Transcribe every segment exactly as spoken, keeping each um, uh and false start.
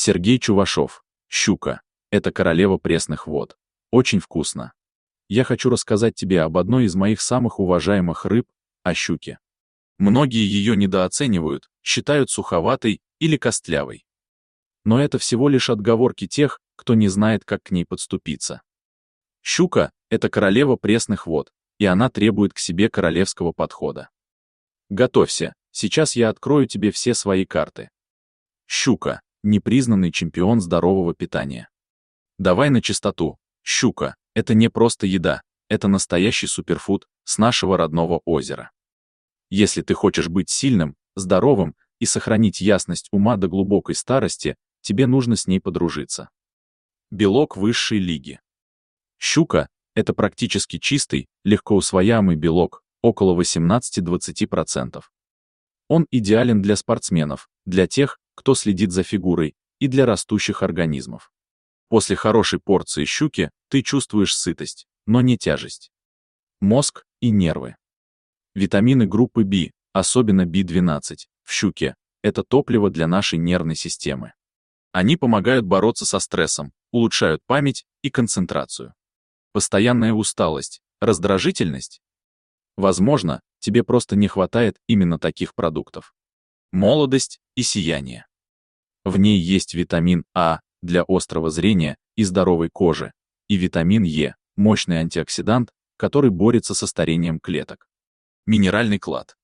Сергей Чувашов. Щука. Это королева пресных вод. Очень вкусно. Я хочу рассказать тебе об одной из моих самых уважаемых рыб, о щуке. Многие ее недооценивают, считают суховатой или костлявой. Но это всего лишь отговорки тех, кто не знает, как к ней подступиться. Щука — это королева пресных вод, и она требует к себе королевского подхода. Готовься, сейчас я открою тебе все свои карты. Щука — непризнанный чемпион здорового питания. Давай на чистоту. Щука — это не просто еда, это настоящий суперфуд с нашего родного озера. Если ты хочешь быть сильным, здоровым и сохранить ясность ума до глубокой старости, тебе нужно с ней подружиться. Белок высшей лиги. Щука — это практически чистый, легко усвояемый белок, около восемнадцати-двадцати процентов. Он идеален для спортсменов, для тех, кто следит за фигурой, и для растущих организмов. После хорошей порции щуки ты чувствуешь сытость, но не тяжесть. Мозг и нервы. Витамины группы В, особенно В двенадцать, в щуке — это топливо для нашей нервной системы. Они помогают бороться со стрессом, улучшают память и концентрацию. Постоянная усталость, раздражительность? Возможно, тебе просто не хватает именно таких продуктов. Молодость и сияние. В ней есть витамин А для острого зрения и здоровой кожи, и витамин Е, мощный антиоксидант, который борется со старением клеток. Минеральный клад.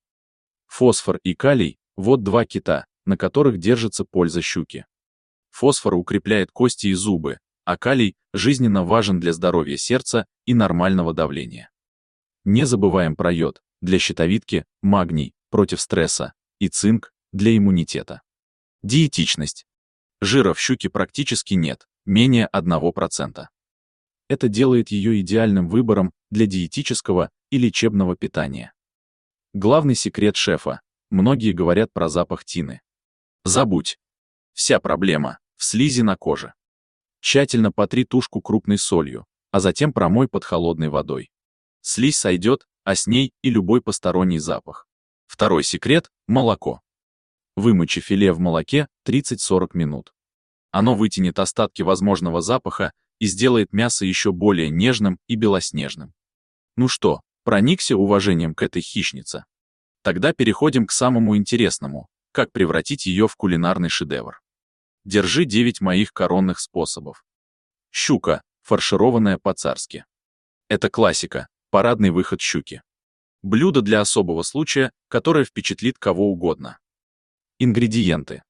Фосфор и калий – вот два кита, на которых держится польза щуки. Фосфор укрепляет кости и зубы, а калий жизненно важен для здоровья сердца и нормального давления. Не забываем про йод, для щитовидки, магний, против стресса, и цинк, для иммунитета. Диетичность. Жира в щуке практически нет, менее одного процента. Это делает ее идеальным выбором для диетического и лечебного питания. Главный секрет шефа. Многие говорят про запах тины. Забудь. Вся проблема в слизи на коже. Тщательно потри тушку крупной солью, а затем промой под холодной водой. Слизь сойдет, а с ней и любой посторонний запах. Второй секрет – молоко. Вымочи филе в молоке тридцать-сорок минут. Оно вытянет остатки возможного запаха и сделает мясо еще более нежным и белоснежным. Ну что, проникся уважением к этой хищнице? Тогда переходим к самому интересному – как превратить ее в кулинарный шедевр. Держи девять моих коронных способов. Щука, фаршированная по-царски. Это классика, парадный выход щуки. Блюдо для особого случая, которое впечатлит кого угодно. Ингредиенты.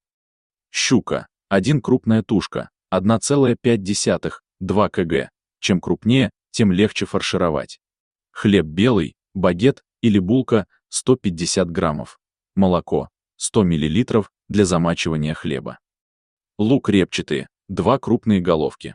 Щука, один крупная тушка, одна целая пять десятых — два килограмма. Чем крупнее, тем легче фаршировать. Хлеб белый, багет или булка сто пятьдесят граммов. Молоко сто миллилитров для замачивания хлеба. Лук репчатый, два крупные головки.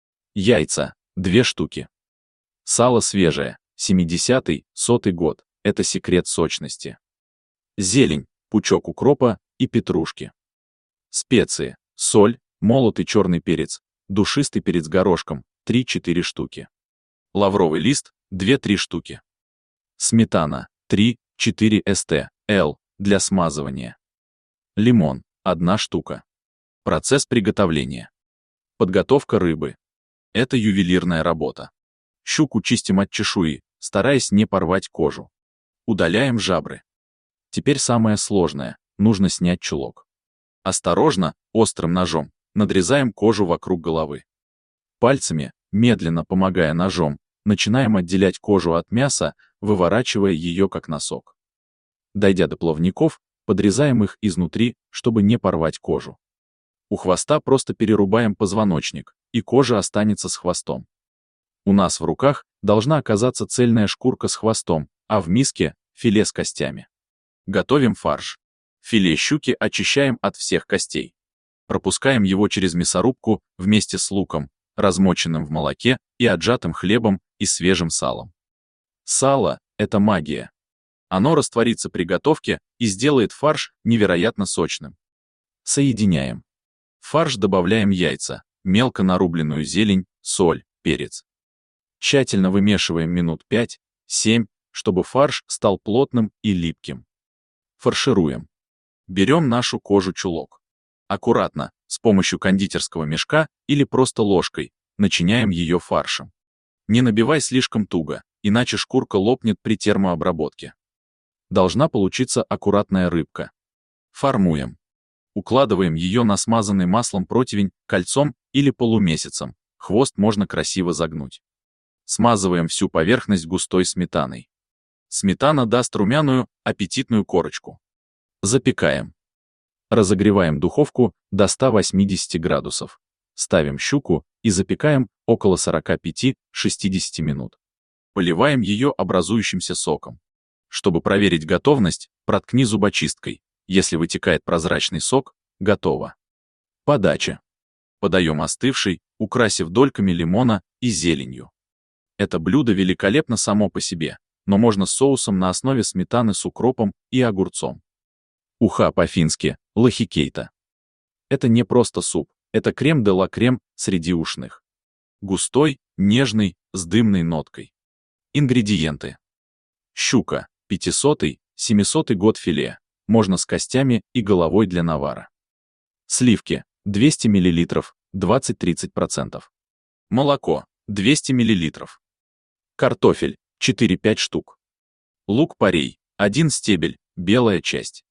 Яйца, две штуки. Сало свежее, семидесятый, сотый год, это секрет сочности. Зелень, пучок укропа и петрушки. Специи, соль, молотый черный перец, душистый перец горошком, три-четыре штуки. Лавровый лист, две-три штуки. Сметана, три-четыре стл, для смазывания. Лимон, одна штука. Процесс приготовления. Подготовка рыбы. Это ювелирная работа. Щуку чистим от чешуи, стараясь не порвать кожу. Удаляем жабры. Теперь самое сложное, нужно снять чулок. Осторожно, острым ножом, надрезаем кожу вокруг головы. Пальцами, медленно помогая ножом, начинаем отделять кожу от мяса, выворачивая ее как носок. Дойдя до плавников, подрезаем их изнутри, чтобы не порвать кожу. У хвоста просто перерубаем позвоночник, и кожа останется с хвостом. У нас в руках должна оказаться цельная шкурка с хвостом, а в миске – филе с костями. Готовим фарш. Филе щуки очищаем от всех костей. Пропускаем его через мясорубку вместе с луком, размоченным в молоке и отжатым хлебом и свежим салом. Сало – это магия. Оно растворится при готовке и сделает фарш невероятно сочным. Соединяем. В фарш добавляем яйца, мелко нарубленную зелень, соль, перец. Тщательно вымешиваем минут пять-семь, чтобы фарш стал плотным и липким. Фаршируем. Берем нашу кожу-чулок. Аккуратно, С помощью кондитерского мешка или просто ложкой начиняем ее фаршем. Не набивай слишком туго, иначе шкурка лопнет при термообработке. Должна получиться аккуратная рыбка. Формуем. Укладываем ее на смазанный маслом противень кольцом или полумесяцем. Хвост можно красиво загнуть. Смазываем всю поверхность густой сметаной. Сметана даст румяную, аппетитную корочку. Запекаем. Разогреваем духовку до ста восьмидесяти градусов. Ставим щуку и запекаем около сорока пяти — шестидесяти минут. Поливаем ее образующимся соком. Чтобы проверить готовность, проткни зубочисткой. Если вытекает прозрачный сок, готово. Подача. Подаем остывший, украсив дольками лимона и зеленью. Это блюдо великолепно само по себе, но можно с соусом на основе сметаны с укропом и огурцом. Уха по-фински — лахикейта. Это не просто суп, это крем де ла крем среди ушных. Густой, нежный, с дымной ноткой. Ингредиенты. Щука, пятисотый — семисотый год филе, можно с костями и головой для навара. Сливки, двести миллилитров, двадцать-тридцать процентов. Молоко, двести миллилитров. Картофель, четыре-пять штук. Лук-порей, один стебель, белая часть.